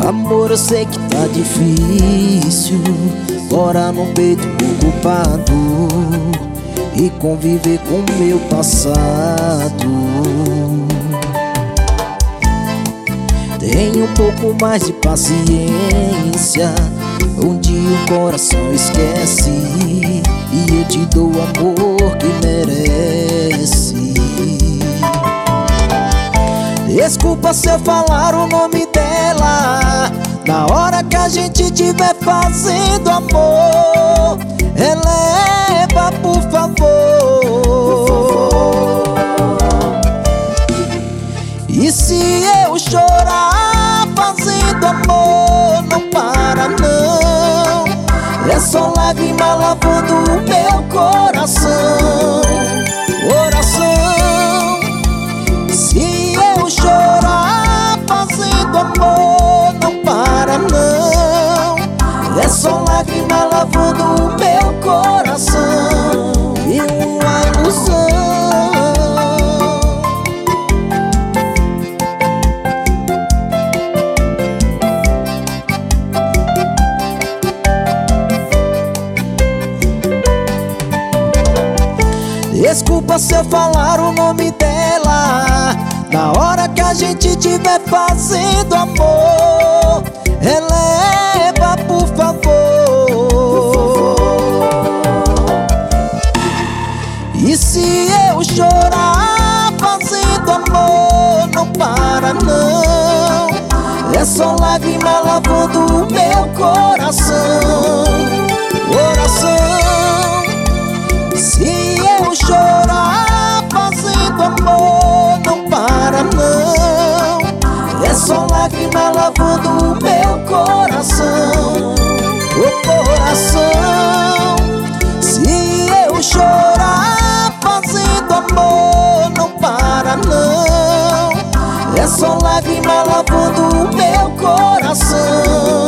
Amor, eu sei que tá difícil morar num peito ocupado e conviver com o meu passado. Tenha um pouco mais de paciência, um dia o coração esquece e eu te dou o amor que merece. Desculpa se eu falar o nome dela na hora que a gente tiver fazendo amor. Releva, por favor. E se eu chorar fazendo amor, não para não. É só lágrima lavando o meu coração. Coração. Se eu chorar fazendo amor, não para não. É só lágrima lavando o meu coração. E uma ilusão. Desculpa se eu falar o nome dela na hora que a gente tiver fazendo amor. Releva, por favor. E se eu chorar fazendo amor, não para não. É só lágrima lavando o meu coração. Coração. Se eu chorar fazendo amor, não para não. É só lágrima lavando o meu coração. O coração. Se eu chorar fazendo amor, não para não. É só lágrima lavando o meu coração.